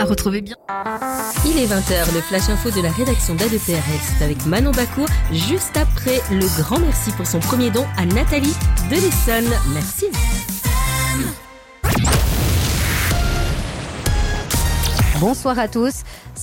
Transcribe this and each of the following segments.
à retrouver bien. Il est 20h, le Flash Info de la rédaction d'ADPRL. C'est avec Manon Bacour, juste après le grand merci pour son premier don à Nathalie de l'Essonne. Merci. Bonsoir à tous.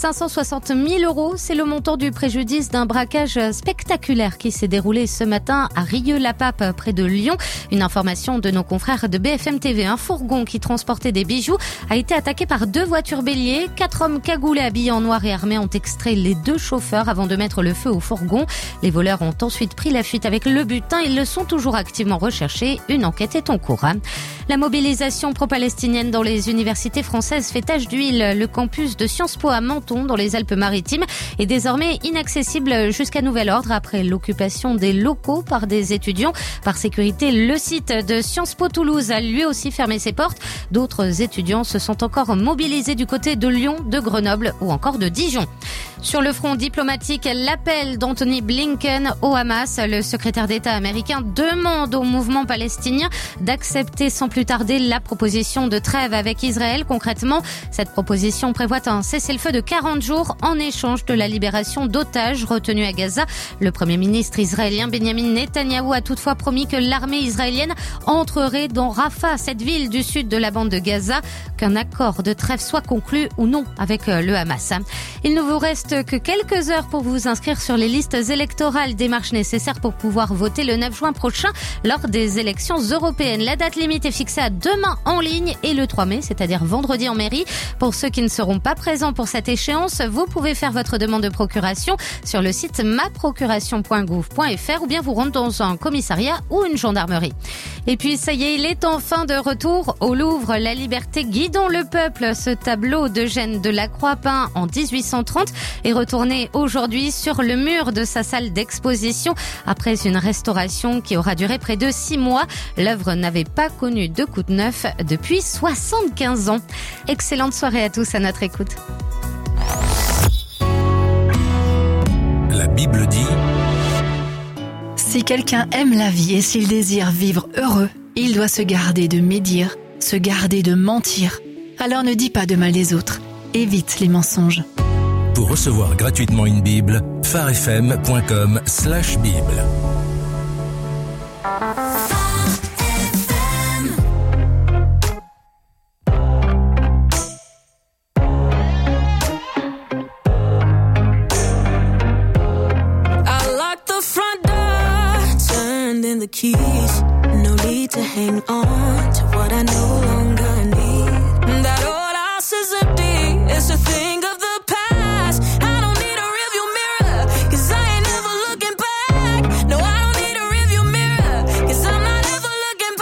560 000 €, c'est le montant du préjudice d'un braquage spectaculaire qui s'est déroulé ce matin à Rieux-la-Pape, près de Lyon. Une information de nos confrères de BFM TV. Un fourgon qui transportait des bijoux a été attaqué par 2 voitures béliers. 4 hommes cagoulés habillés en noir et armés ont extrait les 2 chauffeurs avant de mettre le feu au fourgon. Les voleurs ont ensuite pris la fuite avec le butin. Ils le sont toujours activement recherchés. Une enquête est en cours. La mobilisation pro-palestinienne dans les universités françaises fait tache d'huile. Le campus de Sciences Po à Menton, dans les Alpes-Maritimes, est désormais inaccessible jusqu'à nouvel ordre après l'occupation des locaux par des étudiants. Par sécurité, le site de Sciences Po Toulouse a lui aussi fermé ses portes. D'autres étudiants se sont encore mobilisés du côté de Lyon, de Grenoble ou encore de Dijon. Sur le front diplomatique, l'appel d'Anthony Blinken au Hamas. Le secrétaire d'État américain demande au mouvement palestinien d'accepter sans plus tarder la proposition de trêve avec Israël. Concrètement, cette proposition prévoit un cessez-le-feu de 40 jours en échange de la libération d'otages retenus à Gaza. Le premier ministre israélien Benjamin Netanyahou a toutefois promis que l'armée israélienne entrerait dans Rafah, cette ville du sud de la bande de Gaza, qu'un accord de trêve soit conclu ou non avec le Hamas. Il ne vous reste que quelques heures pour vous inscrire sur les listes électorales, démarche nécessaire pour pouvoir voter le 9 juin prochain lors des élections européennes. La date limite est fixée à demain en ligne et le 3 mai, c'est-à-dire vendredi en mairie. Pour ceux qui ne seront pas présents pour cette échéance, vous pouvez faire votre demande de procuration sur le site maprocuration.gouv.fr ou bien vous rendre dans un commissariat ou une gendarmerie. Et puis ça y est, il est enfin de retour au Louvre. La liberté guidant le peuple, ce tableau d'Eugène Delacroix peint en 1830 est retourné aujourd'hui sur le mur de sa salle d'exposition après une restauration qui aura duré près de 6 mois. L'œuvre n'avait pas connu de coup de neuf depuis 75 ans. Excellente soirée à tous à notre écoute. La Bible dit: Si quelqu'un aime la vie et s'il désire vivre heureux, il doit se garder de médire, se garder de mentir. Alors ne dis pas de mal des autres, évite les mensonges. Pour recevoir gratuitement une Bible, farfm.com/Bible. The keys, no need to hang on to what I no longer need. That old house is empty, it's a thing of the past. I don't need a rearview mirror, cause I ain't never looking back. No, I don't need a rearview mirror, cause I'm not ever looking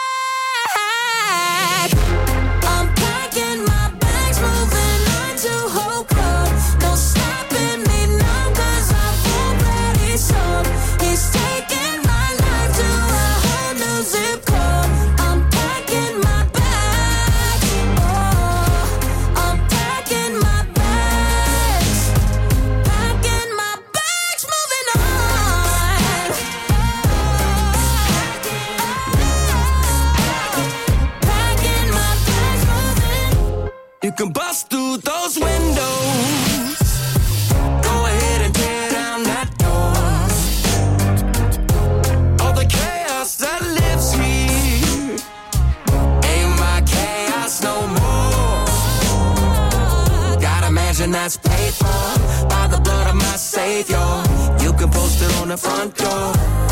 back. I'm packing my bags, moving on to Hope Road. No stopping me now, cause I've already sold. He's taking zip code. I'm packing my bags. Oh, I'm packing my bags. Packing my bags, moving on. Packing my bags, moving. You can bust through those windows. Go ahead and tear down that door. All the chaos that lives here ain't my chaos no more. Got a mansion that's paid for by the blood of my Savior. You can post it on the front door.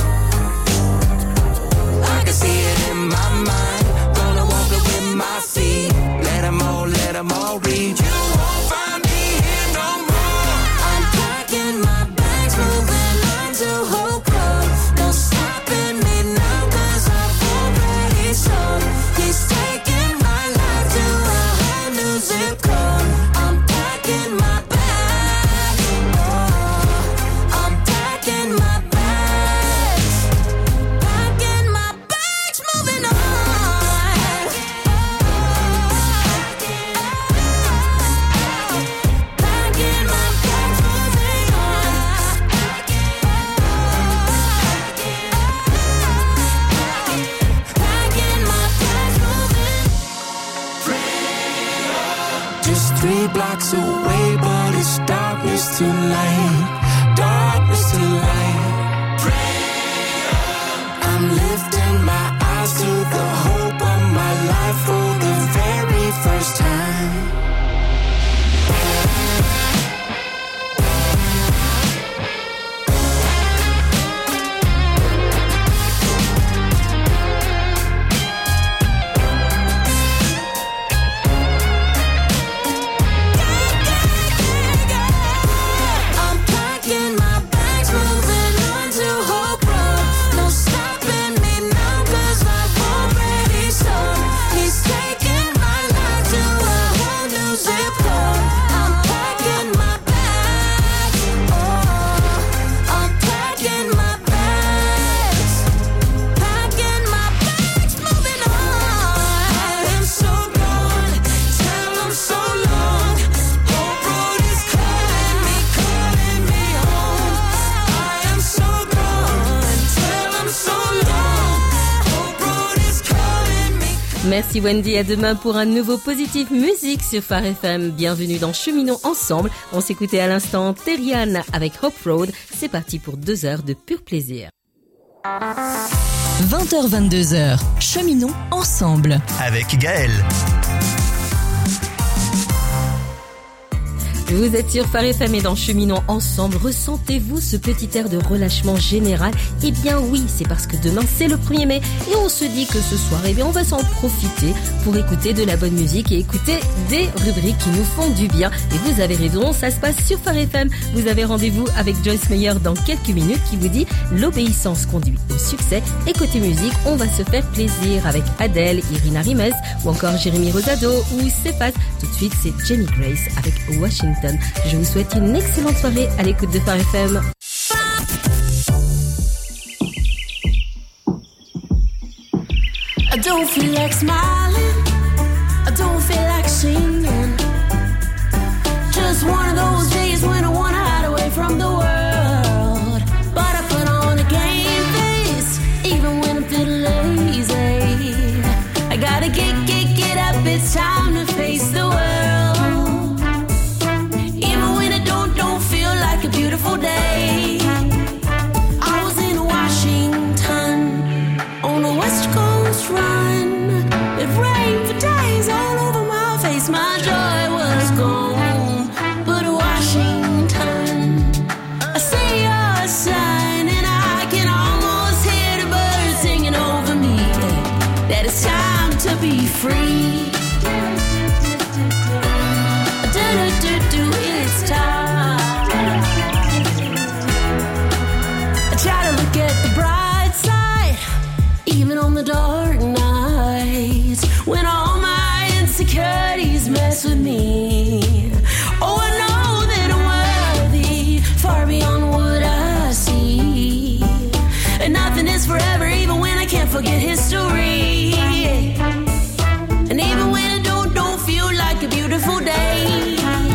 I can see it in my mind. Gonna walk it with my feet. Let them all read. You won't find me here no more. I'm packing my bags, moving on to Hope Road. No stopping me now, cause I've already sold. He's taking my life to a whole new zip code. I'm packing my bags. Oh, I'm packing my bags. Packing my bags, moving on. many blocks away, but it's darkness too late. Darkness too late. I'm lifting my eyes to the hope of my life for the very first time. Merci Wendy, à demain pour un nouveau Positive Music sur Phare FM. Bienvenue dans Cheminons Ensemble. On s'écoutait à l'instant Terriane avec Hope Road. C'est parti pour 2 heures de pur plaisir. 20h-22h, Cheminons Ensemble. Avec Gaël. Vous êtes sur Phare FM et dans Cheminons Ensemble. Ressentez-vous ce petit air de relâchement général? Eh bien oui, c'est parce que demain c'est le 1er mai et on se dit que ce soir, on va s'en profiter pour écouter de la bonne musique et écouter des rubriques qui nous font du bien. Et vous avez raison, ça se passe sur Phare FM. Vous avez rendez-vous avec Joyce Meyer dans quelques minutes qui vous dit l'obéissance conduit au succès. Et côté musique, on va se faire plaisir avec Adèle, Irina Rimes ou encore Jérémy Rosado ou Cephas. Tout de suite, c'est Jenny Grace avec Washington. Je vous souhaite une excellente soirée à l'écoute de Phare FM. I don't feel like smiling, I don't feel like singing. Just one of those days when I wanna hide away from the world. But I put on a game face, even when I'm feeling lazy. I gotta get up, it's time to face the world. A beautiful day. I was in Washington on a West Coast run. It rained for days all over my face. My joy was gone. But Washington, I see your sign and I can almost hear the birds singing over me. That it's time to be free. It's time. Try to look at the bright side, even on the dark nights, when all my insecurities mess with me. Oh, I know that I'm worthy, far beyond what I see. And nothing is forever, even when I can't forget history. And even when it don't feel like a beautiful day.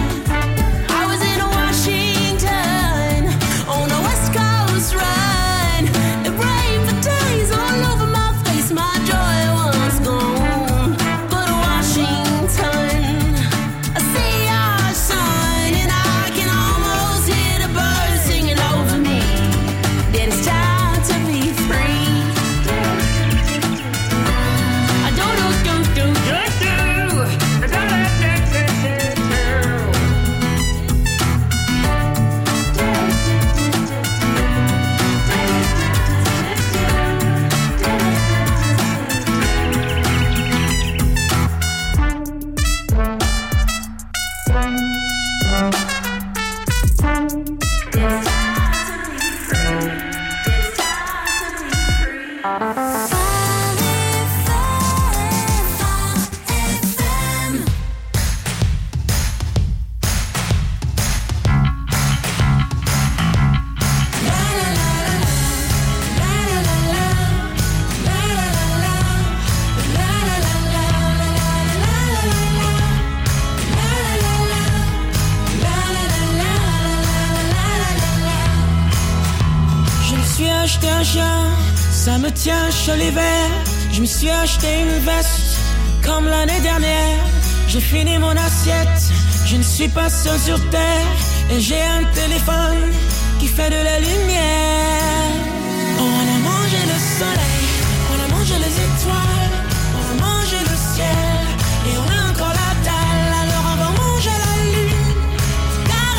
Ça me tient chaud l'hiver. Je me suis acheté une veste comme l'année dernière. J'ai fini mon assiette, Je ne suis pas seul sur terre et j'ai un téléphone qui fait de la lumière. On a mangé le soleil, on a mangé les étoiles, on a mangé le ciel et on a encore la dalle. Alors on va manger la lune, car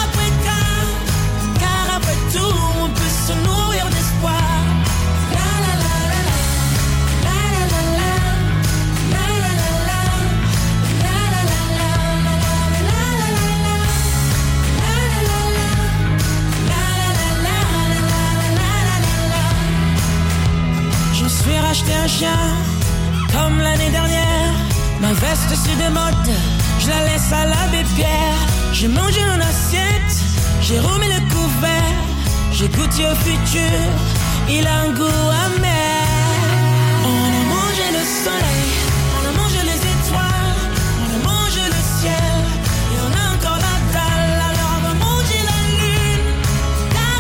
après tout, on peut se nourrir d'espoir. La la la la la, la la la la, la la la la, la la la la, la la la la, la la la la. Je me suis racheté un chien, comme l'année dernière. Ma veste se démode, je la laisse à l'abbé Pierre. J'ai mangé en assiette, j'ai remis le couvert. J'ai goûté au futur, il a un goût amer. On a mangé le soleil, on a mangé les étoiles, on a mangé le ciel et on a encore la dalle. Alors on va manger la lune, car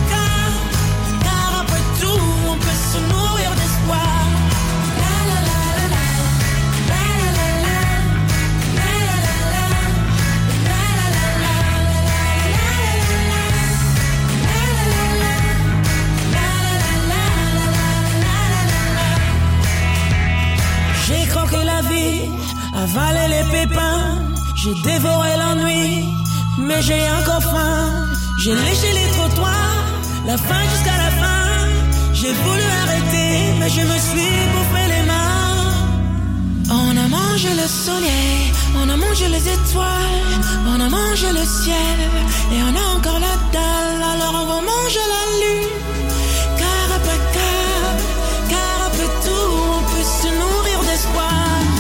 après tout, on peut se nourrir d'espoir. La la la la la, la la la la, la la la la, la la la la, j'ai croqué la vie, avalé les pépins, j'ai dévoré l'ennui, mais j'ai encore faim. J'ai léché les trottoirs, la faim jusqu'à la fin. J'ai voulu arrêter, mais je me suis bouffé les mains. On a mangé le soleil, on a mangé les étoiles, on a mangé le ciel et on a encore la dalle. Alors on va manger la lune, car après tout, on peut se nourrir d'espoir.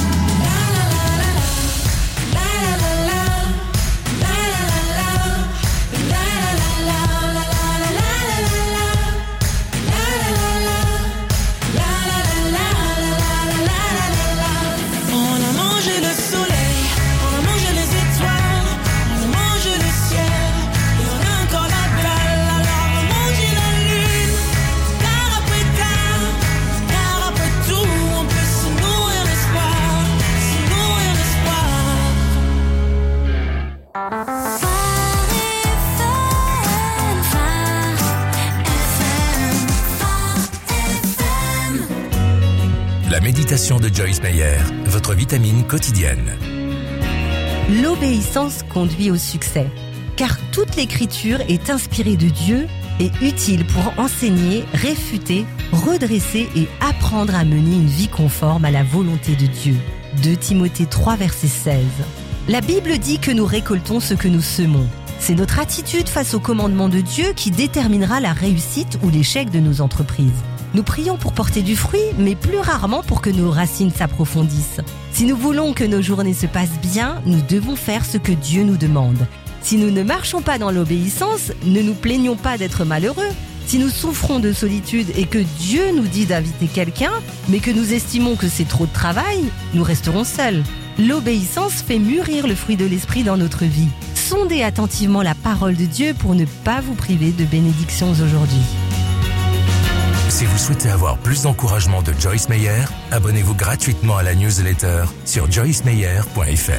La méditation de Joyce Meyer, votre vitamine quotidienne. L'obéissance conduit au succès, car toute l'écriture est inspirée de Dieu et utile pour enseigner, réfuter, redresser et apprendre à mener une vie conforme à la volonté de Dieu. 2 Timothée 3, verset 16. La Bible dit que nous récoltons ce que nous semons. C'est notre attitude face au commandement de Dieu qui déterminera la réussite ou l'échec de nos entreprises. Nous prions pour porter du fruit, mais plus rarement pour que nos racines s'approfondissent. Si nous voulons que nos journées se passent bien, nous devons faire ce que Dieu nous demande. Si nous ne marchons pas dans l'obéissance, ne nous plaignons pas d'être malheureux. Si nous souffrons de solitude et que Dieu nous dit d'inviter quelqu'un, mais que nous estimons que c'est trop de travail, nous resterons seuls. L'obéissance fait mûrir le fruit de l'esprit dans notre vie. Sondez attentivement la parole de Dieu pour ne pas vous priver de bénédictions aujourd'hui. Si vous souhaitez avoir plus d'encouragement de Joyce Meyer, abonnez-vous gratuitement à la newsletter sur joycemeyer.fr.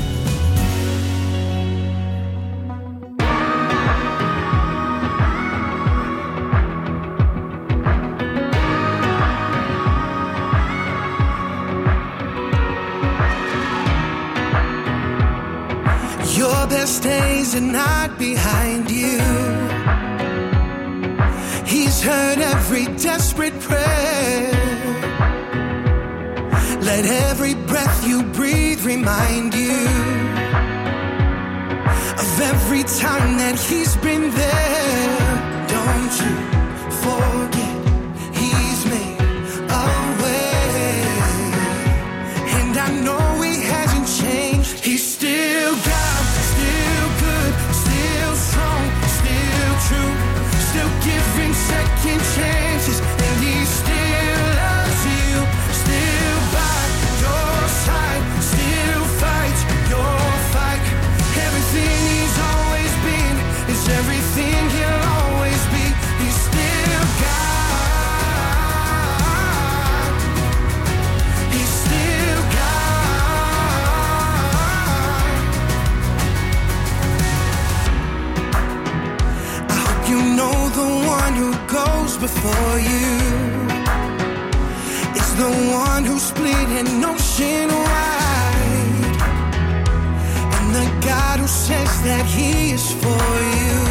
Your best days are not behind you. He's heard every desperate prayer. Let every breath you breathe remind you of every time that he's been there. Don't you forget, he's made a way. And I know he hasn't changed. He's still God, still good, still strong, still true, still giving second chances, and he still loves you, still by your side, still fights your fight. Everything he's always been is everything he'll always be. He's still know the one who goes before you is the one who split an ocean wide, and the God who says that he is for you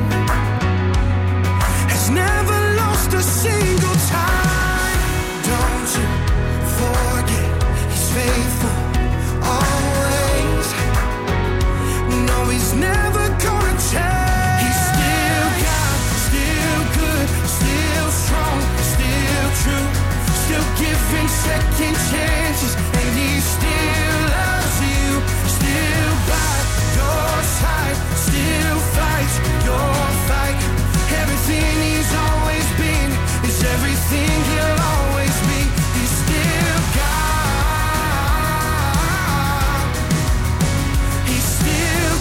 has never lost a single time. Don't you forget he's faithful always. No, he's never gonna change. He's still God, still good, still strong, still true, still giving second chances, and he still loves you, still by your side, still fights your fight. Everything he's always been is everything he'll always be. He's still God. He's still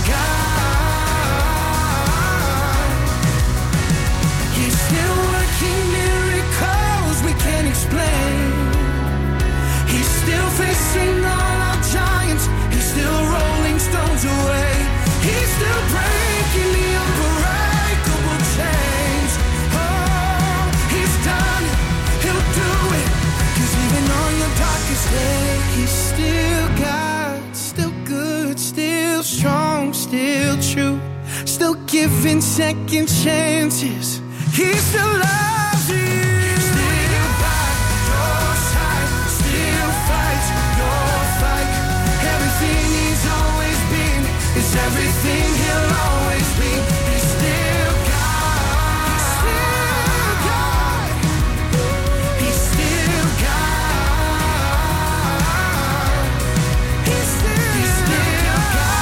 God. He's still working miracles we can't explain. He's still facing all our giants. He's still rolling stones away. He's still breaking the unbreakable chains. Oh, he's done it. He'll do it. 'Cause even on your darkest day, he's still God, still good, still strong, still true, still giving second chances. He still loves you. Still by your side, still fights your fight. Everything he's always been is everything he'll always be. He's still God. He's still God. He's still God. He's still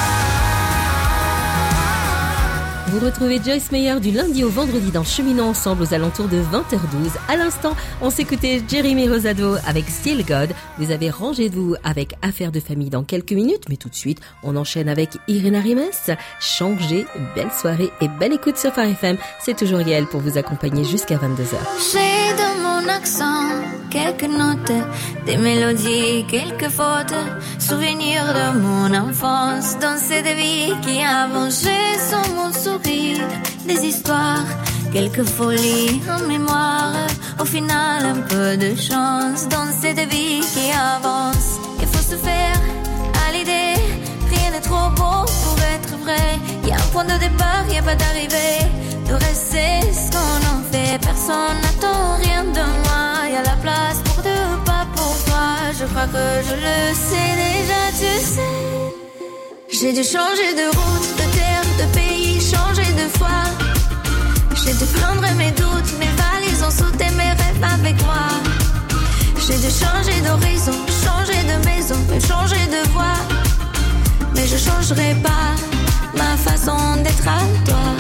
God. Vous retrouvez Joyce Meyer du lundi au vendredi dans Cheminons Ensemble aux alentours de 20h12. À l'instant, on s'écoutait Jeremy Rosado avec Still God. Vous avez Rangez-vous avec Affaires de famille dans quelques minutes, mais tout de suite, on enchaîne avec Irina Rimes. Changez, belle soirée et belle écoute sur Phare FM. C'est toujours Yael pour vous accompagner jusqu'à 22h. J'ai dans mon accent quelques notes, des mélodies, quelques fautes, souvenirs de mon enfance, dans cette vie qui a mangé sur mon sourire, des histoires, quelques folies en mémoire, au final un peu de chance, dans cette vie qui avance. Il faut se faire à l'idée, rien n'est trop beau pour être vrai, il y a un point de départ, il n'y a pas d'arrivée. Le reste c'est ce qu'on en fait. Personne n'attend rien de moi. Y a la place pour deux, pas pour toi. Je crois que je le sais déjà, tu sais. J'ai dû changer de route, de terre, de pays, changer de foi. J'ai dû prendre mes doutes, mes valises, ont sauté mes rêves avec moi. J'ai dû changer d'horizon, changer de maison, même changer de voix. Mais je changerai pas ma façon d'être à toi.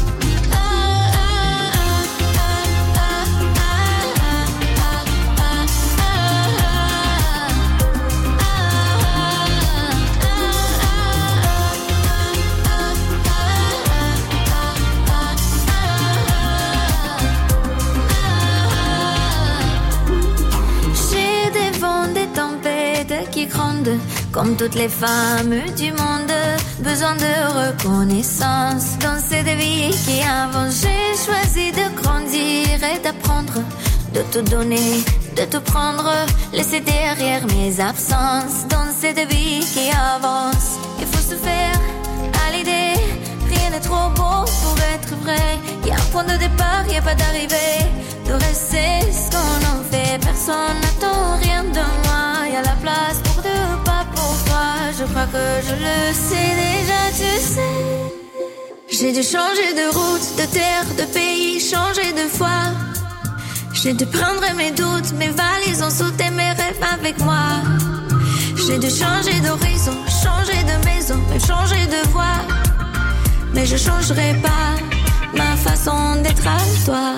Qui grondent comme toutes les femmes du monde, besoin de reconnaissance dans cette vie qui avance. J'ai choisi de grandir et d'apprendre, de tout donner, de tout prendre, laisser derrière mes absences dans cette vie qui avance. Il faut se faire à l'idée, rien n'est trop beau pour être vrai. Il y a un point de départ, il n'y a pas d'arrivée. Le reste c'est ce qu'on en fait. Personne n'attend rien de moi. Il y a la place pour deux, pas pour toi. Je crois que je le sais déjà, tu sais. J'ai dû changer de route, de terre, de pays, changer de foi. J'ai dû prendre mes doutes, mes valises, ont sauté mes rêves avec moi. J'ai dû changer d'horizon, changer de maison, même changer de voix. Mais je changerai pas ma façon d'être à toi.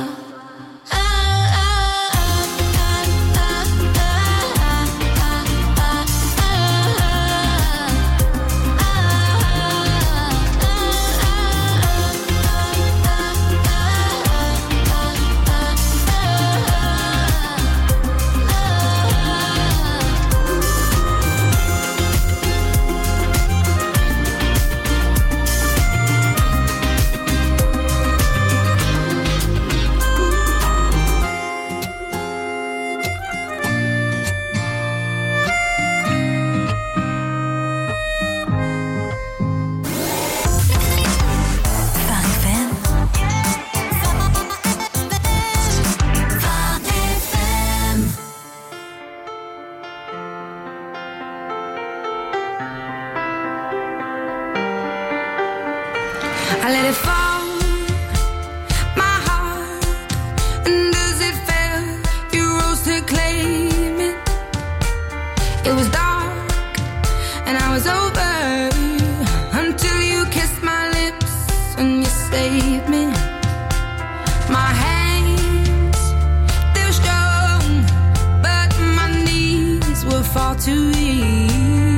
I let it fall, my heart, and as it fell, you rose to claim it. It was dark, and I was over, until you kissed my lips and you saved me. My hands, they're strong, but my knees were far too weak.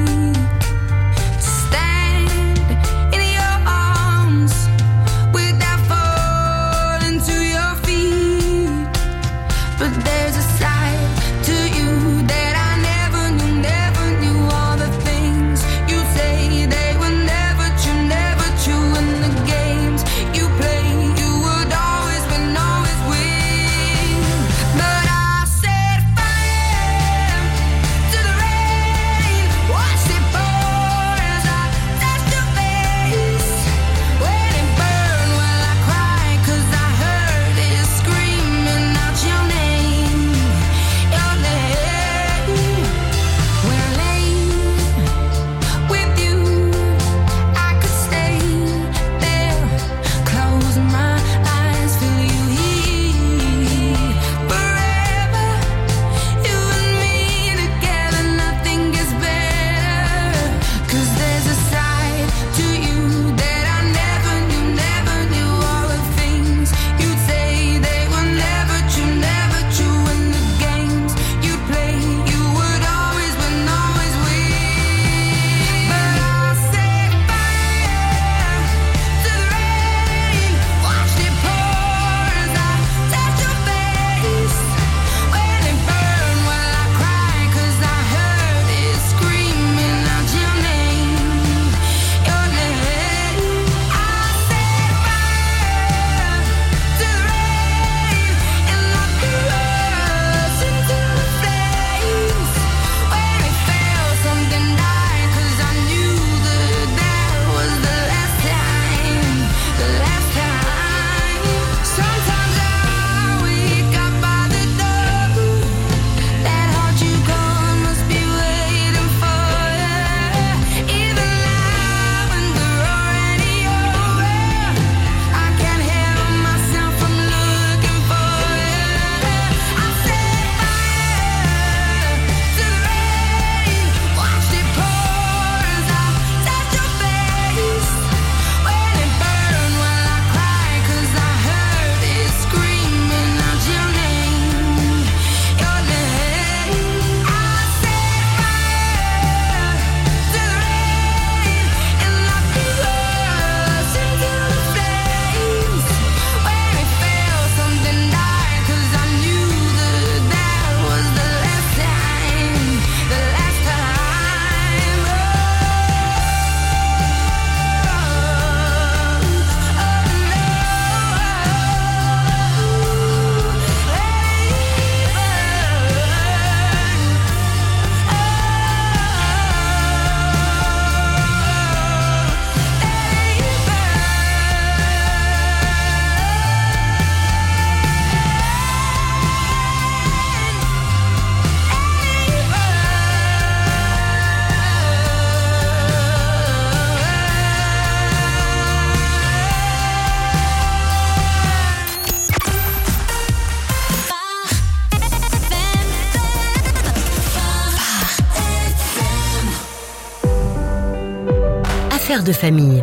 Affaires de famille.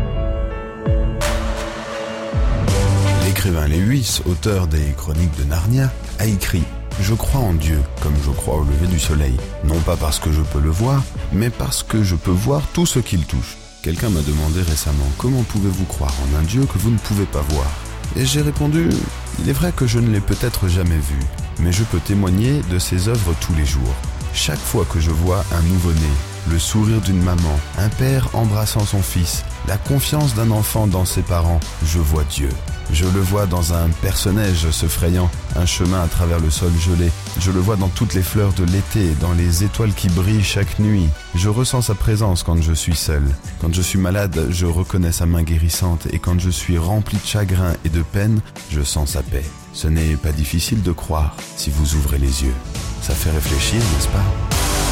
L'écrivain Lewis, auteur des Chroniques de Narnia, a écrit « Je crois en Dieu comme je crois au lever du soleil, non pas parce que je peux le voir, mais parce que je peux voir tout ce qu'il touche. » Quelqu'un m'a demandé récemment « Comment pouvez-vous croire en un Dieu que vous ne pouvez pas voir ?» Et j'ai répondu « Il est vrai que je ne l'ai peut-être jamais vu, mais je peux témoigner de ses œuvres tous les jours. Chaque fois que je vois un nouveau-né, le sourire d'une maman, un père embrassant son fils, la confiance d'un enfant dans ses parents, je vois Dieu. Je le vois dans un perce-neige se frayant un chemin à travers le sol gelé. Je le vois dans toutes les fleurs de l'été, dans les étoiles qui brillent chaque nuit. Je ressens sa présence quand je suis seul. Quand je suis malade, je reconnais sa main guérissante et quand je suis rempli de chagrin et de peine, je sens sa paix. Ce n'est pas difficile de croire si vous ouvrez les yeux. Ça fait réfléchir, n'est-ce pas ?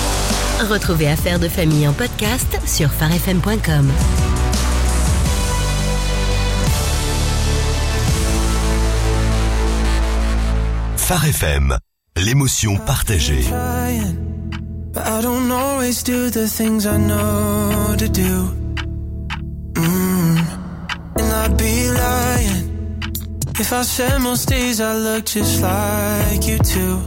Retrouvez Affaires de famille en podcast sur farfm.com. Phare FM, l'émotion partagée. But I don't always do the things I know to do. And I'd be lying if I said most days I look just like you too.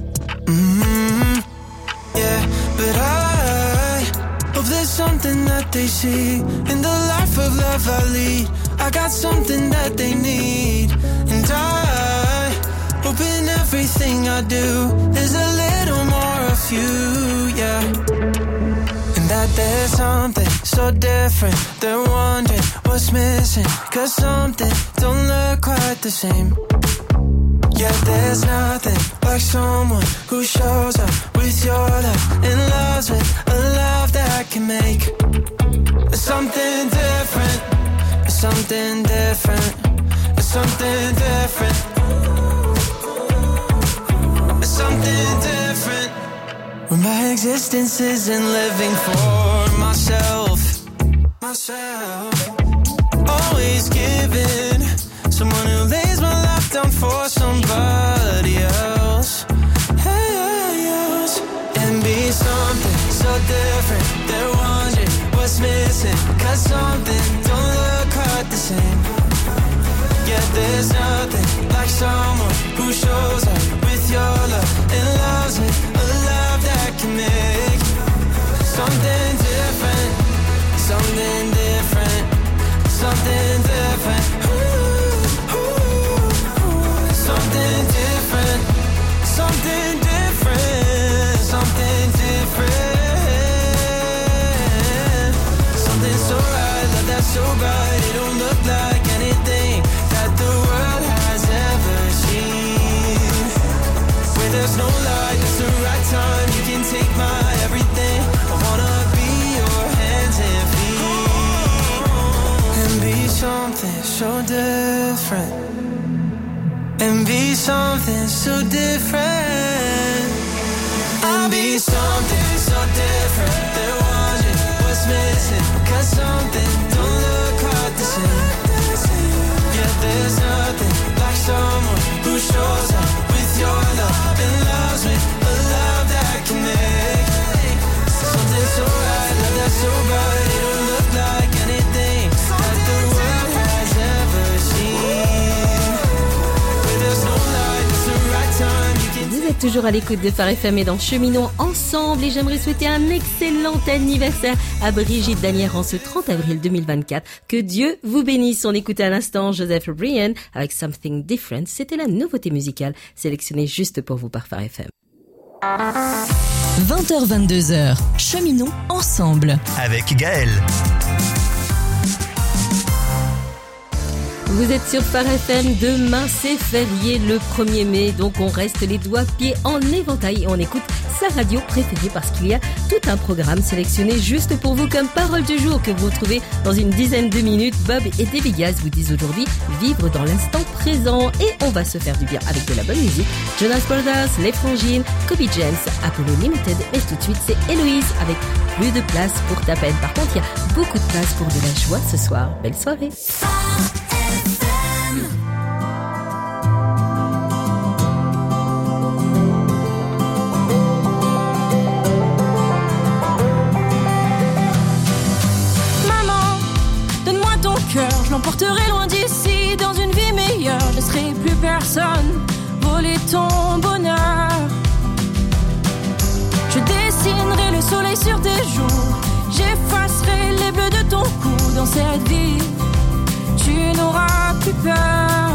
Yeah, but I hope there's something that they see in the life of love I lead. I got something that they need, and I hope in everything I do there's a little more of you, yeah. And that there's something so different, they're wondering what's missing, 'cause something don't look quite the same. Yeah, there's nothing like someone who shows up with your love and loves with a love that can make something different, something different, something different, something different. When my existence isn't living for myself, always giving, someone who lays my life down for somebody else, and be something so different. They're wondering what's missing, 'cause something don't look quite the same. Yeah, there's nothing like someone who shows up with your love and loves it, a love that can make something different, something different, something different. Something different, something different, something different. Something so right, love that's so bright, it don't look like anything that the world has ever seen. Where there's no light, it's the right time, you can take my everything. I wanna be your hands and feet, and be something so different, and be something so different, and be something so different. They're wondering what's missing, 'cause something don't look quite the same. Yeah, there's nothing like someone who shows up with your love and loves with a love that can make something so right, love that's so bright, it don't look like anything that the world has ever seen. Vous êtes toujours à l'écoute de Phare FM et dans Cheminons ensemble, et j'aimerais souhaiter un excellent anniversaire à Brigitte Danière en ce 30 avril 2024. Que Dieu vous bénisse. On écoutait à l'instant Joseph O'Brien avec Something Different. C'était la nouveauté musicale sélectionnée juste pour vous par Phare FM. 20h-22h, Cheminons ensemble. Avec Gaël. Vous êtes sur Phare FM, demain c'est férié le 1er mai, donc on reste les doigts pieds en éventail et on écoute sa radio préférée parce qu'il y a tout un programme sélectionné juste pour vous comme parole du jour que vous retrouvez dans une dizaine de minutes. Bob et Debbie Gaz vous disent aujourd'hui vivre dans l'instant présent, et on va se faire du bien avec de la bonne musique. Jonas Brothers, Les Frangines, Kobe James, Apollo Limited, et tout de suite c'est Héloïse avec Plus de place pour ta peine. Par contre il y a beaucoup de place pour de la joie ce soir. Belle soirée. Je l'emporterai loin d'ici, dans une vie meilleure. Je laisserai plus personne voler ton bonheur. Je dessinerai le soleil sur tes joues, j'effacerai les bleus de ton cou. Dans cette vie, tu n'auras plus peur.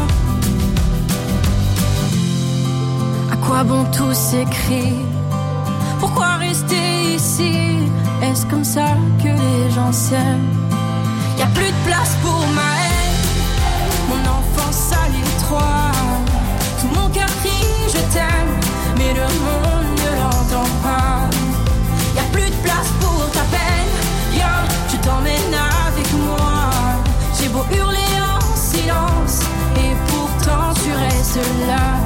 À quoi bon tous ces cris? Pourquoi rester ici? Est-ce comme ça que les gens s'aiment? Y'a plus de place pour ma haine, mon enfance à l'étroit. Tout mon cœur crie je t'aime, mais le monde ne l'entend pas. Y'a plus de place pour ta peine, viens, je t'emmène avec moi. J'ai beau hurler en silence, et pourtant tu restes là.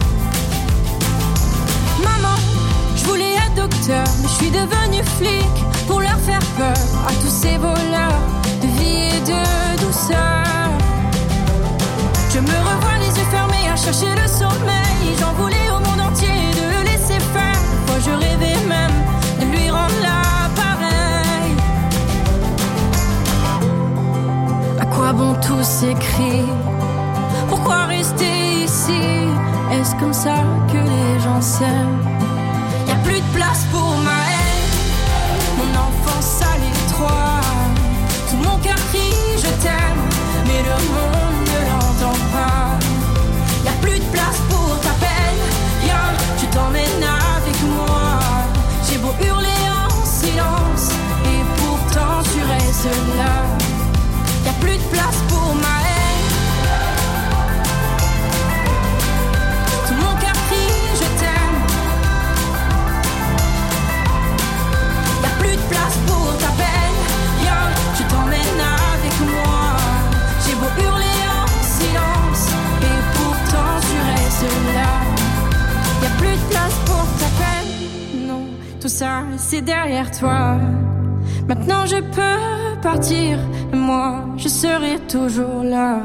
Maman, je voulais être docteur, mais je suis devenue flic pour leur faire peur à tous ces voleurs de vie et de douceur. Je me revois les yeux fermés à chercher le sommeil. J'en voulais tout s'écrit. Pourquoi rester ici? Est-ce comme ça que les gens s'aiment? Y'a plus de place pour ma haine. Mon enfance à l'étroit. Tout mon cœur crie je t'aime, mais le monde ne l'entend pas. Y'a plus de place pour ta peine. Viens, tu t'emmènes avec moi. J'ai beau hurler en silence, et pourtant tu restes là. Y'a plus de place pour ma haine. Tout mon cœur crie je t'aime. Y'a plus de place pour ta peine. Viens, je t'emmène avec moi. J'ai beau hurler en silence, et pourtant tu restes là. Y'a plus de place pour ta peine. Non, tout ça c'est derrière toi. Maintenant je peux partir, moi je serai toujours là.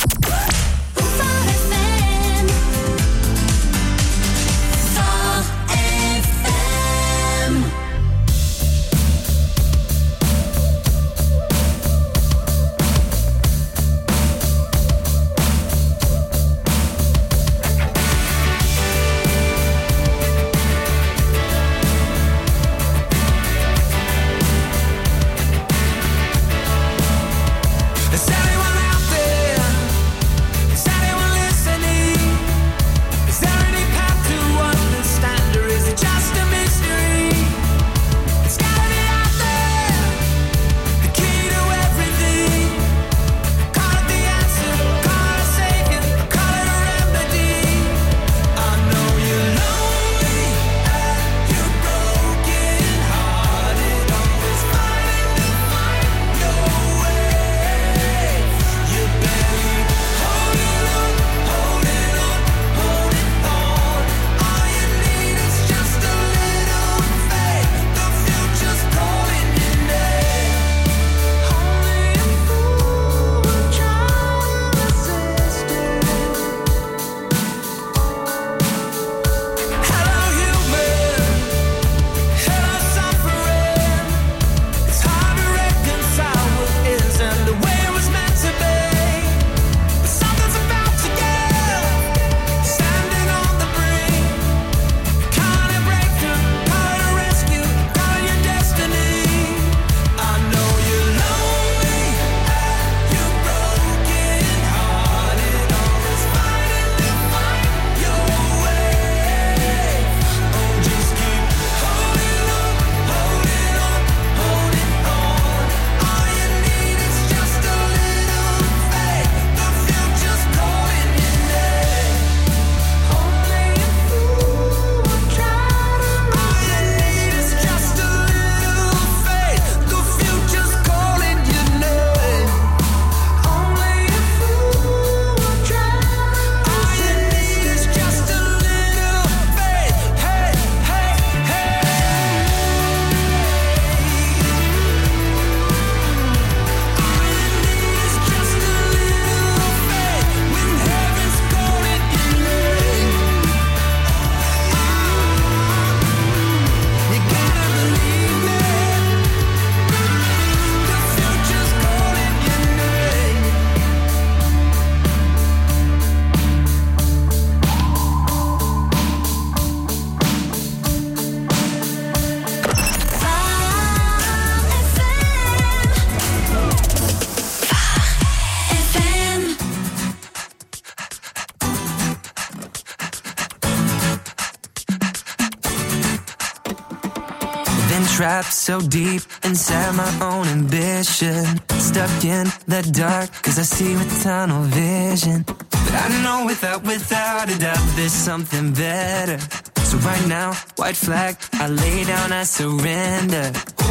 Trapped so deep inside my own ambition. Stuck in the dark cause I see with tunnel vision. But I know without a doubt there's something better. So right now, white flag, I lay down, I surrender.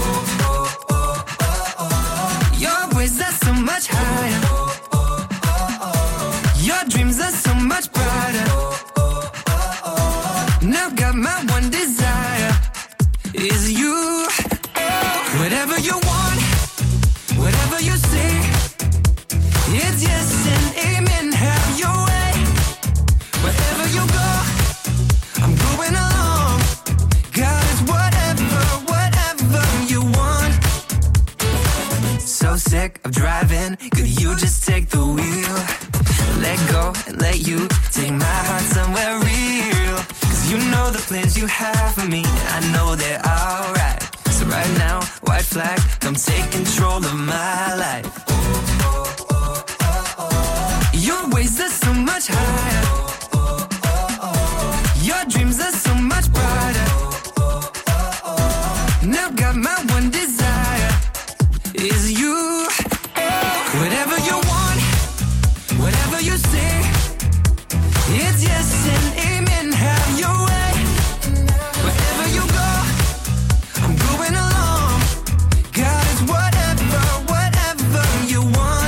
Your ways are so much higher. Your dreams are so much brighter. Now got my one desire is you. Whatever you want, whatever you say, it's yes and amen, have your way. Wherever you go, I'm going along. God is whatever you want. So sick of driving, could you just take take the wheel. Let go and let you take my heart somewhere real. Cause you know the plans you have for me, I know they're alright. So right now, white flag, come take control of my life. Your ways are so much higher. Your dreams are so much brighter. Now got my one desire is you. Whatever you want, whatever you say, it's yes and amen. Have your way. Wherever you go, I'm going along. God is whatever, whatever you want.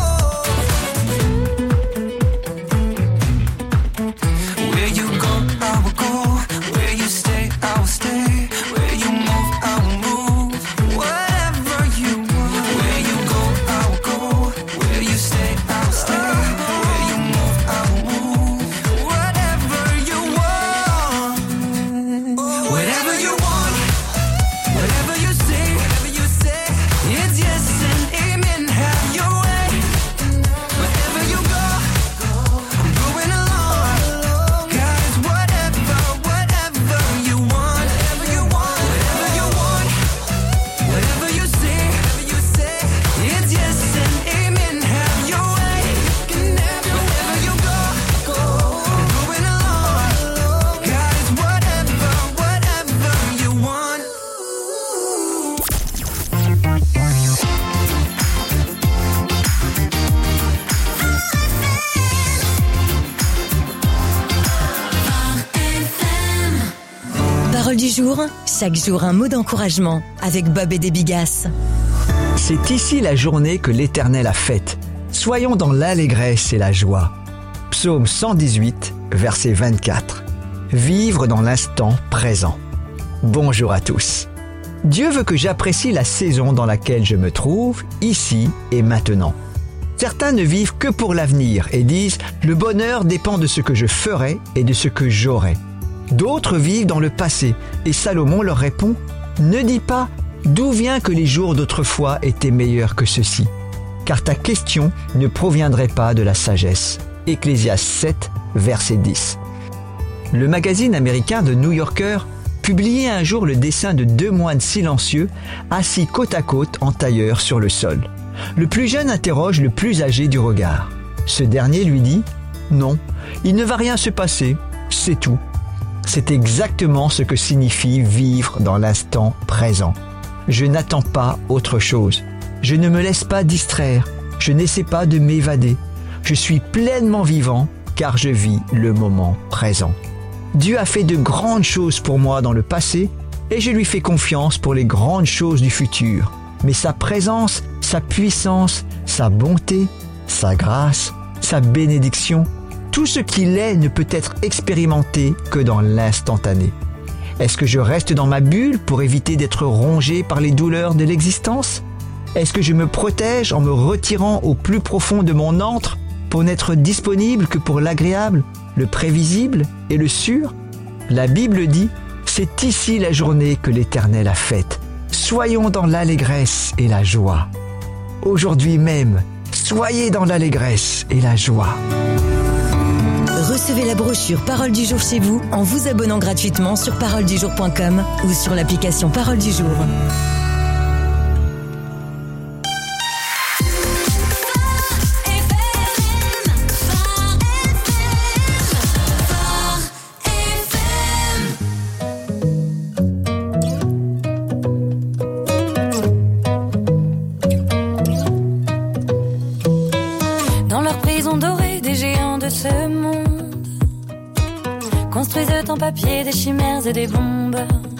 Where you go, I will go. Where you stay, I will stay. Where you move, I will move. Whatever you want. Where you go, I will go. Where you stay, I will stay. Where you move, I will move. Whatever you want. Whatever you want. Whatever you say, it's yes and amen. Have your way. Wherever you go, I'm going along. God is whatever, whatever you want. Whatever you want. Whatever you say, it's yes and amen. Have your way. Wherever you go, I'm going along. God is whatever, whatever you want. Parole du jour, chaque jour un mot d'encouragement avec Bob et des Bigasses. C'est ici la journée que l'Éternel a faite. Soyons dans l'allégresse et la joie. Psaume 118, verset 24. Vivre dans l'instant présent. Bonjour à tous. Dieu veut que j'apprécie la saison dans laquelle je me trouve, ici et maintenant. Certains ne vivent que pour l'avenir et disent « Le bonheur dépend de ce que je ferai et de ce que j'aurai ». D'autres vivent dans le passé et Salomon leur répond « Ne dis pas d'où vient que les jours d'autrefois étaient meilleurs que ceux-ci, car ta question ne proviendrait pas de la sagesse. » Ecclésiaste 7, verset 10. Le magazine américain The New Yorker publiait un jour le dessin de deux moines silencieux assis côte à côte en tailleur sur le sol. Le plus jeune interroge le plus âgé du regard. Ce dernier lui dit « Non, il ne va rien se passer, c'est tout. » C'est exactement ce que signifie vivre dans l'instant présent. Je n'attends pas autre chose. Je ne me laisse pas distraire. Je n'essaie pas de m'évader. Je suis pleinement vivant car je vis le moment présent. Dieu a fait de grandes choses pour moi dans le passé et je lui fais confiance pour les grandes choses du futur. Mais sa présence, sa puissance, sa bonté, sa grâce, sa bénédiction, tout ce qu'il est ne peut être expérimenté que dans l'instantané. Est-ce que je reste dans ma bulle pour éviter d'être rongé par les douleurs de l'existence? Est-ce que je me protège en me retirant au plus profond de mon antre pour n'être disponible que pour l'agréable, le prévisible et le sûr? La Bible dit « C'est ici la journée que l'Éternel a faite. Soyons dans l'allégresse et la joie. » Aujourd'hui même, soyez dans l'allégresse et la joie. Recevez la brochure Parole du jour chez vous en vous abonnant gratuitement sur paroledujour.com ou sur l'application Parole du jour. Dans leur prison dorée, des géants de ce monde construisent en papier des chimères et des bombes.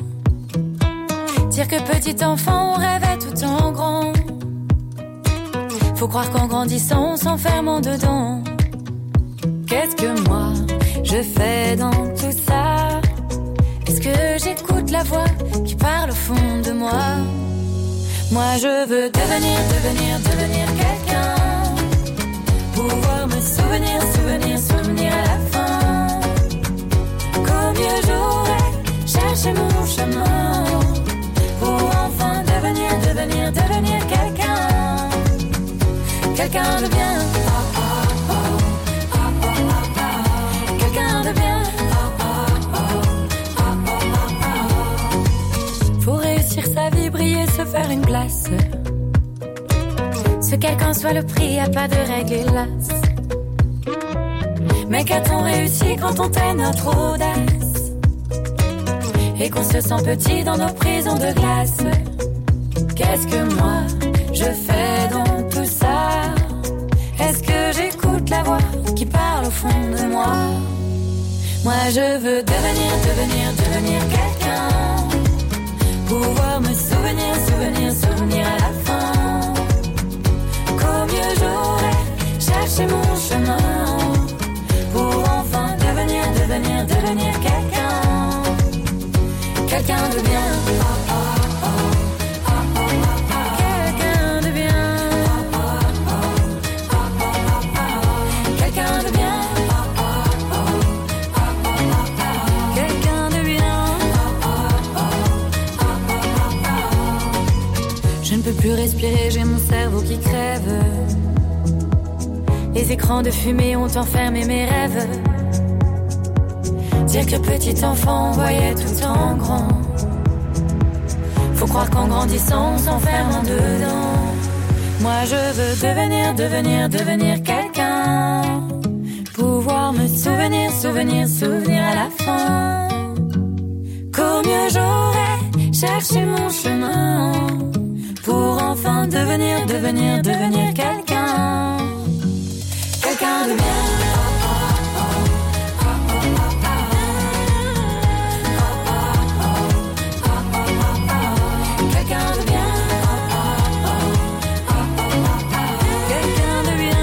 Dire que petit enfant, on rêvait tout en grand. Faut croire qu'en grandissant, on s'enferme dedans. Qu'est-ce que moi, je fais dans tout ça? Est-ce que j'écoute la voix qui parle au fond de moi? Moi, je veux devenir quelqu'un. Pouvoir me souvenir à la fin. Qu'au mieux j'aurais cherché mon chemin pour enfin devenir quelqu'un quelqu'un de bien. Quelqu'un de bien. Faut réussir sa vie, briller, se faire une place. Ce quelqu'un soit le prix, y a pas de règle hélas. Mais qu'a-t-on réussi quand on tait notre audace et qu'on se sent petit dans nos prisons de glace? Qu'est-ce que moi je fais dans tout ça? Est-ce que j'écoute la voix qui parle au fond de moi? Moi je veux devenir quelqu'un, pouvoir me souvenir à la fin qu'au mieux j'aurais cherché mon chemin pour enfin devenir quelqu'un de bien. Quelqu'un de bien. Quelqu'un de bien. Quelqu'un de bien. Je ne peux plus respirer, j'ai mon cerveau qui crève. Les écrans de fumée ont enfermé mes rêves. Dire que petit enfant on voyait tout en grand. Faut croire qu'en grandissant on s'enferme en dedans. Moi je veux devenir quelqu'un, pouvoir me souvenir à la fin qu'au mieux j'aurais cherché mon chemin pour enfin devenir quelqu'un. Quelqu'un de bien. Quelqu'un de bien. Quelqu'un de bien.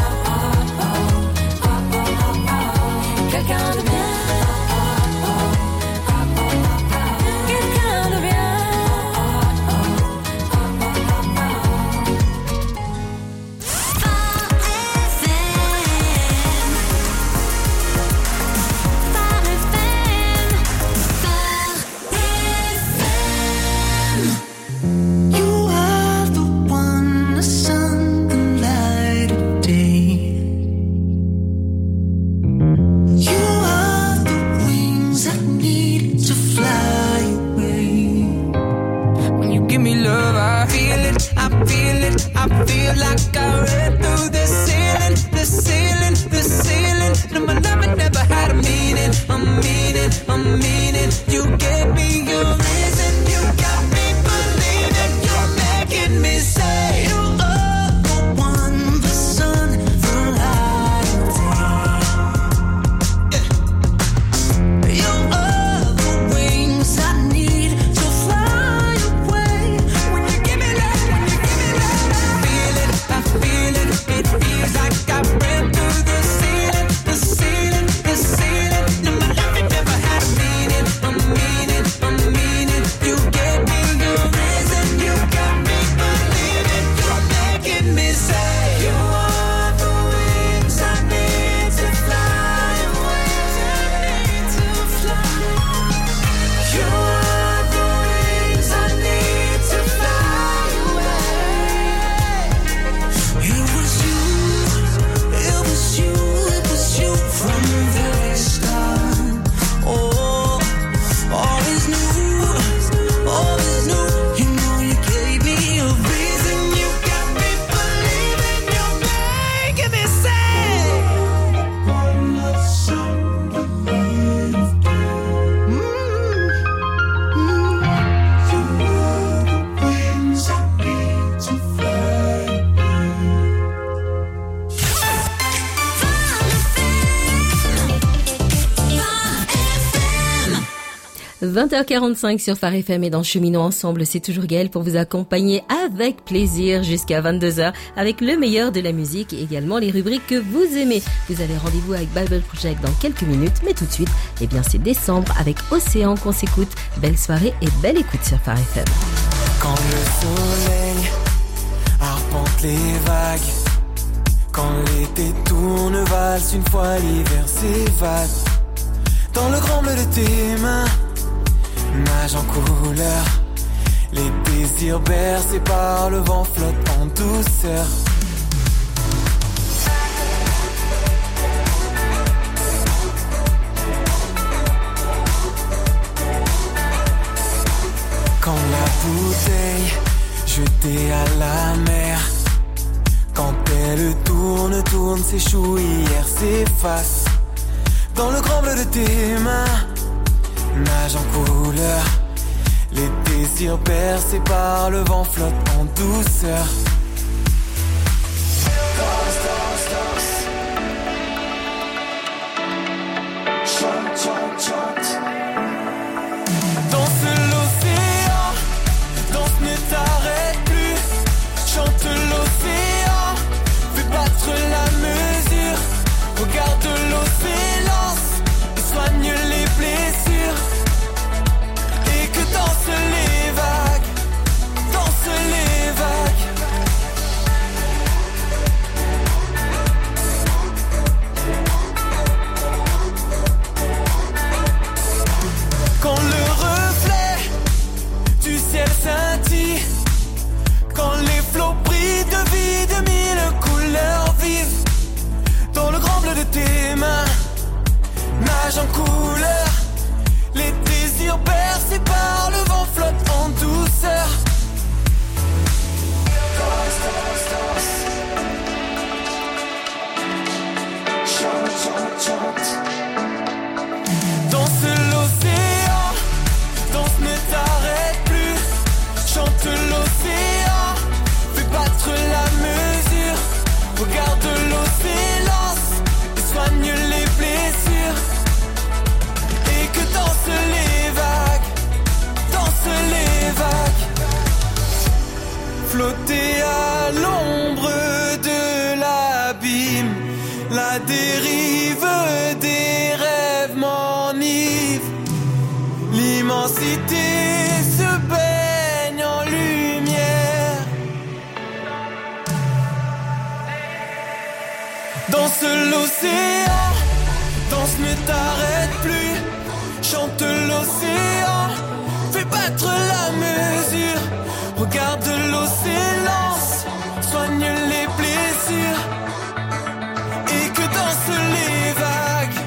Quelqu'un de bien. Quelqu'un de bien. 20h45 sur Phare FM et dans Cheminons Ensemble, c'est toujours Gaëlle pour vous accompagner avec plaisir jusqu'à 22h avec le meilleur de la musique et également les rubriques que vous aimez. Vous avez rendez-vous avec Bible Project dans quelques minutes, mais tout de suite, eh bien c'est décembre avec Océan qu'on s'écoute. Belle soirée et belle écoute sur Phare FM. Quand le soleil arpente les vagues, quand l'été tourne valse, une fois l'hiver s'évade, dans le grand bleu de tes mains, nage en couleur, les désirs bercés par le vent flottent en douceur. flotter à la mer. Quand elle tourne, ses choux hier s'effacent. Dans le grand bleu de tes mains, nage en couleur. Les désirs percés par le vent flottent en douceur. Danse, danse, danse. Chante, chante, chante. Danse l'océan, danse ne t'arrête plus. Chante l'océan, fais battre la mesure. Regarde l'eau s'élance et soigne les blessures. Et que dansent les vagues, dansent les vagues. Quand le reflet du ciel scintille, quand les flots brillent de vie de mille couleurs vives, dans le grand bleu de tes mains, nage en couleur. Les désirs bercés par le vent flottent en douceur. Danse, danse, danse. Chante, chante, chante. Danse l'océan, danse ne t'arrête plus. Chante l'océan, fais battre la mesure. Regarde l'eau s'élance et soigne les blessures. Et que dansent les vagues, dansent les vagues. Flotter à l'ombre de l'abîme, la dérive des rêves m'enivre. L'immensité se baigne en lumière. Danse l'océan, danse ne t'arrête plus. Chante l'océan, fais battre la mesure. Regarde l'eau s'élance, soigne les blessures. Et que dansent les vagues,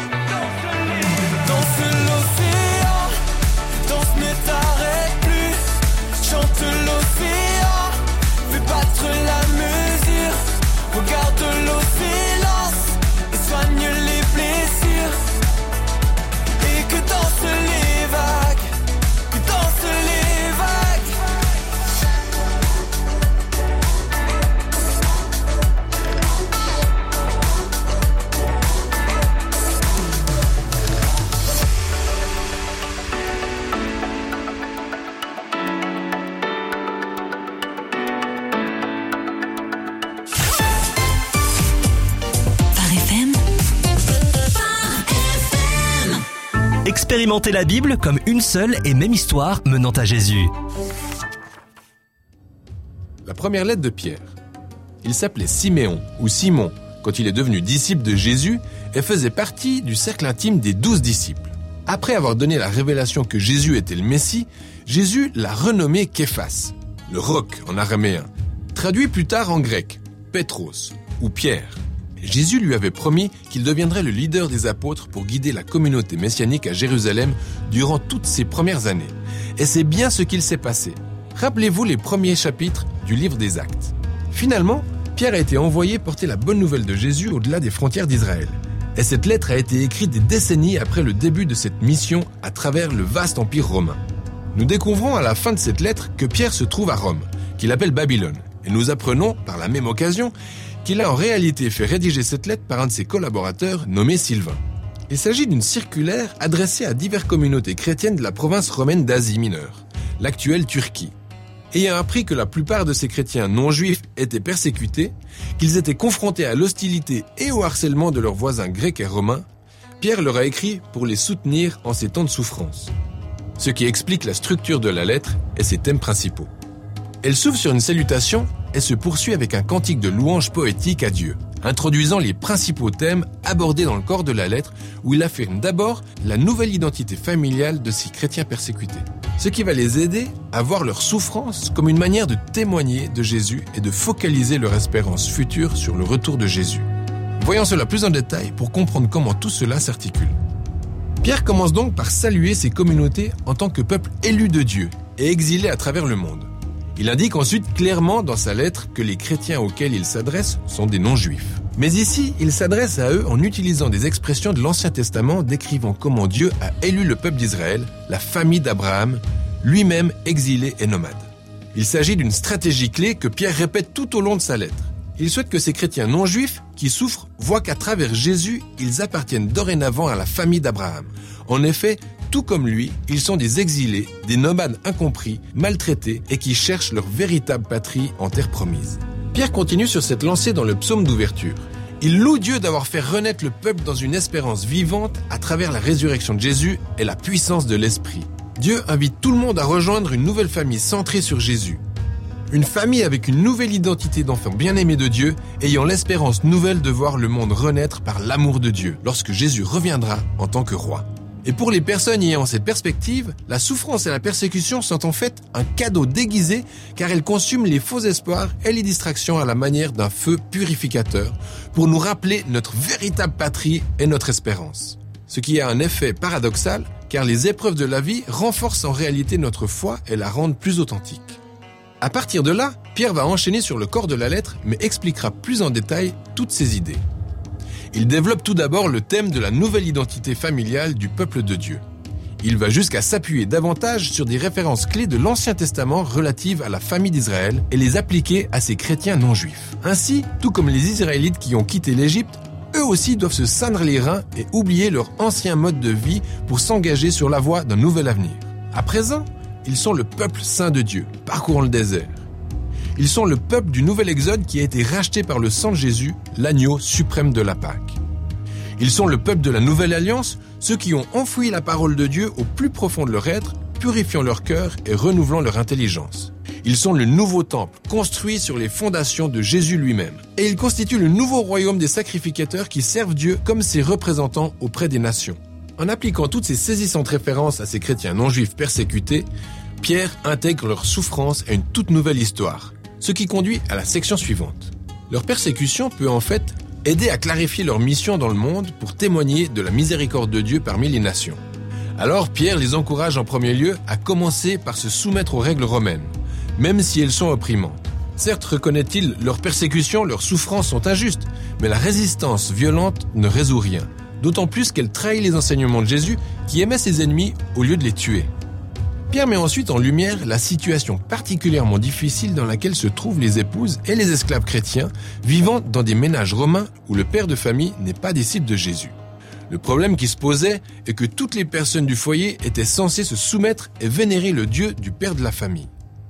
danse l'océan, danse ne t'arrête plus. Chante l'océan, fais battre la mesure. Regarde l'eau s'élance et soigne les blessures. Et que dansent les vagues, que dansent les vagues. Expérimentez la Bible comme une seule et même histoire menant à Jésus. La première lettre de Pierre. Il s'appelait Siméon ou Simon quand il est devenu disciple de Jésus et faisait partie du cercle intime des 12 disciples. Après avoir donné la révélation que Jésus était le Messie, Jésus l'a renommé Képhas, le roc en araméen, traduit plus tard en grec, Pétros ou Pierre. Jésus lui avait promis qu'il deviendrait le leader des apôtres pour guider la communauté messianique à Jérusalem durant toutes ces premières années. Et c'est bien ce qu'il s'est passé. Rappelez-vous les premiers chapitres du livre des Actes. Finalement, Pierre a été envoyé porter la bonne nouvelle de Jésus au-delà des frontières d'Israël. Et cette lettre a été écrite des décennies après le début de cette mission à travers le vaste empire romain. Nous découvrons à la fin de cette lettre que Pierre se trouve à Rome, qu'il appelle Babylone. Et nous apprenons, par la même occasion, qu'il a en réalité fait rédiger cette lettre par un de ses collaborateurs nommé Sylvain. Il s'agit d'une circulaire adressée à diverses communautés chrétiennes de la province romaine d'Asie mineure, l'actuelle Turquie. Ayant appris que la plupart de ces chrétiens non-juifs étaient persécutés, qu'ils étaient confrontés à l'hostilité et au harcèlement de leurs voisins grecs et romains, Pierre leur a écrit pour les soutenir en ces temps de souffrance. Ce qui explique la structure de la lettre et ses thèmes principaux. Elle s'ouvre sur une salutation et se poursuit avec un cantique de louange poétique à Dieu, introduisant les principaux thèmes abordés dans le corps de la lettre où il affirme d'abord la nouvelle identité familiale de ces chrétiens persécutés, ce qui va les aider à voir leur souffrance comme une manière de témoigner de Jésus et de focaliser leur espérance future sur le retour de Jésus. Voyons cela plus en détail pour comprendre comment tout cela s'articule. Pierre commence donc par saluer ces communautés en tant que peuple élu de Dieu et exilé à travers le monde. Il indique ensuite clairement dans sa lettre que les chrétiens auxquels il s'adresse sont des non-juifs. Mais ici, il s'adresse à eux en utilisant des expressions de l'Ancien Testament décrivant comment Dieu a élu le peuple d'Israël, la famille d'Abraham, lui-même exilé et nomade. Il s'agit d'une stratégie clé que Pierre répète tout au long de sa lettre. Il souhaite que ces chrétiens non-juifs qui souffrent voient qu'à travers Jésus, ils appartiennent dorénavant à la famille d'Abraham. En effet, tout comme lui, ils sont des exilés, des nomades incompris, maltraités et qui cherchent leur véritable patrie en terre promise. Pierre continue sur cette lancée dans le psaume d'ouverture. Il loue Dieu d'avoir fait renaître le peuple dans une espérance vivante à travers la résurrection de Jésus et la puissance de l'Esprit. Dieu invite tout le monde à rejoindre une nouvelle famille centrée sur Jésus. Une famille avec une nouvelle identité d'enfants bien-aimés de Dieu, ayant l'espérance nouvelle de voir le monde renaître par l'amour de Dieu, lorsque Jésus reviendra en tant que roi. Et pour les personnes ayant cette perspective, la souffrance et la persécution sont en fait un cadeau déguisé car elles consument les faux espoirs et les distractions à la manière d'un feu purificateur pour nous rappeler notre véritable patrie et notre espérance. Ce qui a un effet paradoxal car les épreuves de la vie renforcent en réalité notre foi et la rendent plus authentique. À partir de là, Pierre va enchaîner sur le corps de la lettre mais expliquera plus en détail toutes ses idées. Il développe tout d'abord le thème de la nouvelle identité familiale du peuple de Dieu. Il va jusqu'à s'appuyer davantage sur des références clés de l'Ancien Testament relatives à la famille d'Israël et les appliquer à ces chrétiens non-juifs. Ainsi, tout comme les Israélites qui ont quitté l'Égypte, eux aussi doivent se ceindre les reins et oublier leur ancien mode de vie pour s'engager sur la voie d'un nouvel avenir. À présent, ils sont le peuple saint de Dieu, parcourant le désert. Ils sont le peuple du nouvel exode qui a été racheté par le sang de Jésus, l'agneau suprême de la Pâque. Ils sont le peuple de la nouvelle alliance, ceux qui ont enfoui la parole de Dieu au plus profond de leur être, purifiant leur cœur et renouvelant leur intelligence. Ils sont le nouveau temple, construit sur les fondations de Jésus lui-même. Et ils constituent le nouveau royaume des sacrificateurs qui servent Dieu comme ses représentants auprès des nations. En appliquant toutes ces saisissantes références à ces chrétiens non-juifs persécutés, Pierre intègre leur souffrance à une toute nouvelle histoire. Ce qui conduit à la section suivante. Leur persécution peut en fait aider à clarifier leur mission dans le monde pour témoigner de la miséricorde de Dieu parmi les nations. Alors Pierre les encourage en premier lieu à commencer par se soumettre aux règles romaines, même si elles sont opprimantes. Certes, reconnaît-il, leurs persécutions, leurs souffrances sont injustes, mais la résistance violente ne résout rien, d'autant plus qu'elle trahit les enseignements de Jésus qui aimait ses ennemis au lieu de les tuer. Pierre met ensuite en lumière la situation particulièrement difficile dans laquelle se trouvent les épouses et les esclaves chrétiens vivant dans des ménages romains où le père de famille n'est pas disciple de Jésus. Le problème qui se posait est que toutes les personnes du foyer étaient censées se soumettre et vénérer le Dieu du père de la famille.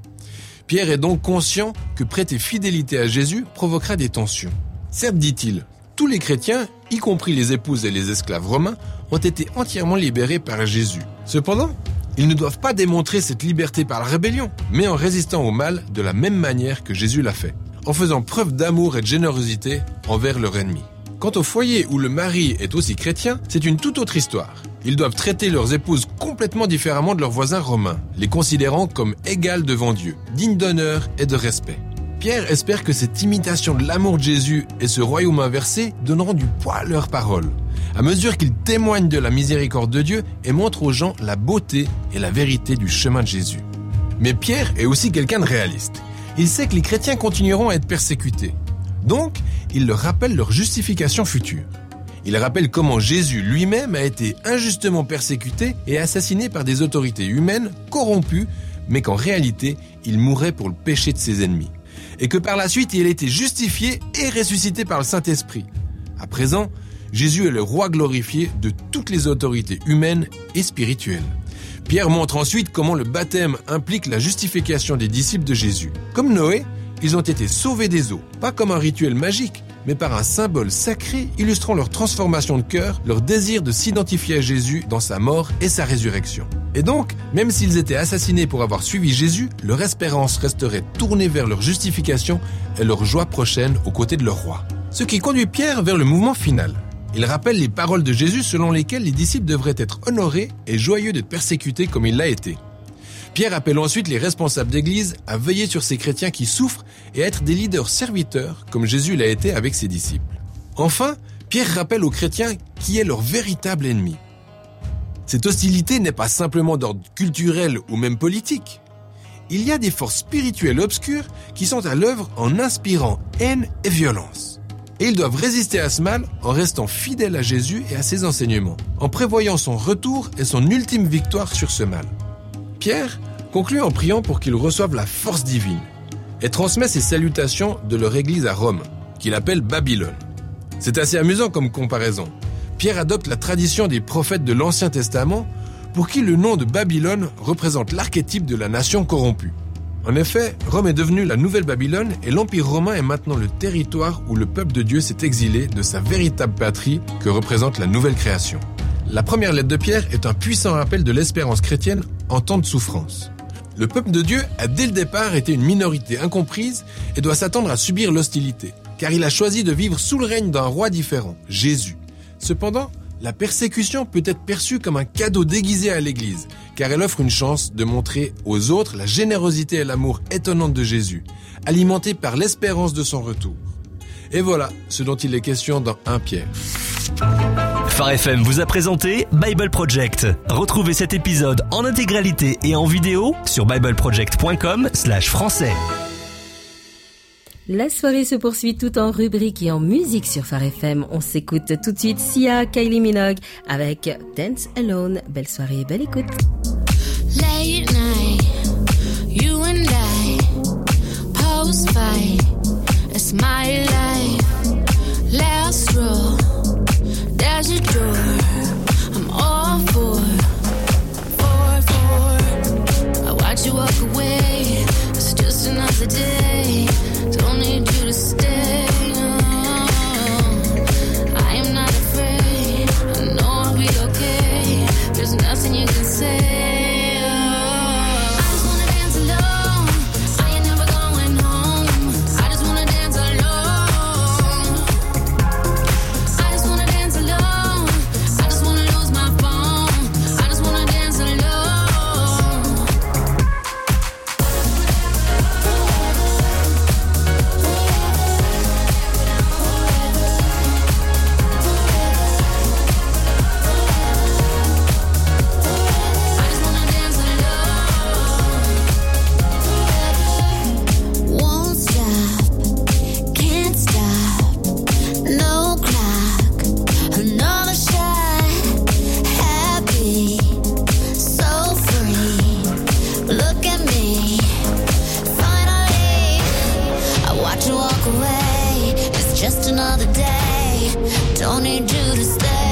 Pierre est donc conscient que prêter fidélité à Jésus provoquera des tensions. Certes, dit-il, tous les chrétiens, y compris les épouses et les esclaves romains, ont été entièrement libérés par Jésus. Cependant, ils ne doivent pas démontrer cette liberté par la rébellion, mais en résistant au mal de la même manière que Jésus l'a fait, en faisant preuve d'amour et de générosité envers leur ennemi. Quant au foyer où le mari est aussi chrétien, c'est une toute autre histoire. Ils doivent traiter leurs épouses complètement différemment de leurs voisins romains, les considérant comme égales devant Dieu, dignes d'honneur et de respect. Pierre espère que cette imitation de l'amour de Jésus et ce royaume inversé donneront du poids à leurs paroles, à mesure qu'ils témoignent de la miséricorde de Dieu et montrent aux gens la beauté et la vérité du chemin de Jésus. Mais Pierre est aussi quelqu'un de réaliste. Il sait que les chrétiens continueront à être persécutés. Donc, il leur rappelle leur justification future. Il rappelle comment Jésus lui-même a été injustement persécuté et assassiné par des autorités humaines corrompues, mais qu'en réalité, il mourait pour le péché de ses ennemis. Et que par la suite, il a été justifié et ressuscité par le Saint-Esprit. À présent, Jésus est le roi glorifié de toutes les autorités humaines et spirituelles. Pierre montre ensuite comment le baptême implique la justification des disciples de Jésus. Comme Noé, ils ont été sauvés des eaux, pas comme un rituel magique, mais par un symbole sacré illustrant leur transformation de cœur, leur désir de s'identifier à Jésus dans sa mort et sa résurrection. Et donc, même s'ils étaient assassinés pour avoir suivi Jésus, leur espérance resterait tournée vers leur justification et leur joie prochaine aux côtés de leur roi. Ce qui conduit Pierre vers le mouvement final. Il rappelle les paroles de Jésus selon lesquelles les disciples devraient être honorés et joyeux d'être persécutés comme il l'a été. Pierre appelle ensuite les responsables d'église à veiller sur ces chrétiens qui souffrent et à être des leaders serviteurs comme Jésus l'a été avec ses disciples. Enfin, Pierre rappelle aux chrétiens qui est leur véritable ennemi. Cette hostilité n'est pas simplement d'ordre culturel ou même politique. il y a des forces spirituelles obscures qui sont à l'œuvre en inspirant haine et violence. Et ils doivent résister à ce mal en restant fidèles à Jésus et à ses enseignements, en prévoyant son retour et son ultime victoire sur ce mal. Pierre conclut en priant pour qu'ils reçoivent la force divine et transmet ses salutations de leur église à Rome, qu'il appelle Babylone. C'est assez amusant comme comparaison. Pierre adopte la tradition des prophètes de l'Ancien Testament pour qui le nom de Babylone représente l'archétype de la nation corrompue. En effet, Rome est devenue la nouvelle Babylone et l'Empire romain est maintenant le territoire où le peuple de Dieu s'est exilé de sa véritable patrie que représente la nouvelle création. La première lettre de Pierre est un puissant rappel de l'espérance chrétienne en temps de souffrance. Le peuple de Dieu a dès le départ été une minorité incomprise et doit s'attendre à subir l'hostilité, car il a choisi de vivre sous le règne d'un roi différent, Jésus. Cependant, la persécution peut être perçue comme un cadeau déguisé à l'Église, car elle offre une chance de montrer aux autres la générosité et l'amour étonnante de Jésus, alimentés par l'espérance de son retour. Et voilà ce dont il est question dans 1 Pierre. Phare FM vous a présenté Bible Project. Retrouvez cet épisode en intégralité et en vidéo sur bibleproject.com/français. La soirée se poursuit tout en rubrique et en musique sur Phare FM. On s'écoute tout de suite Sia, Kylie Minogue avec Dance Alone. Belle soirée et belle écoute. Late night, you and I, post fight, it's my life. Last row, there's a door, I'm all for. I watch you walk away, it's just another day. Don't need you to stay. I am not afraid. I know I'll be okay. There's nothing you can say. I just wanna dance alone. I ain't never going home. I just wanna dance alone. I just wanna dance alone. I just wanna lose my phone. I just wanna dance alone. Won't stop, can't stop, no clock, another shot, happy, so free, look at me, finally, I watch you walk away, it's just another day, don't need you to stay.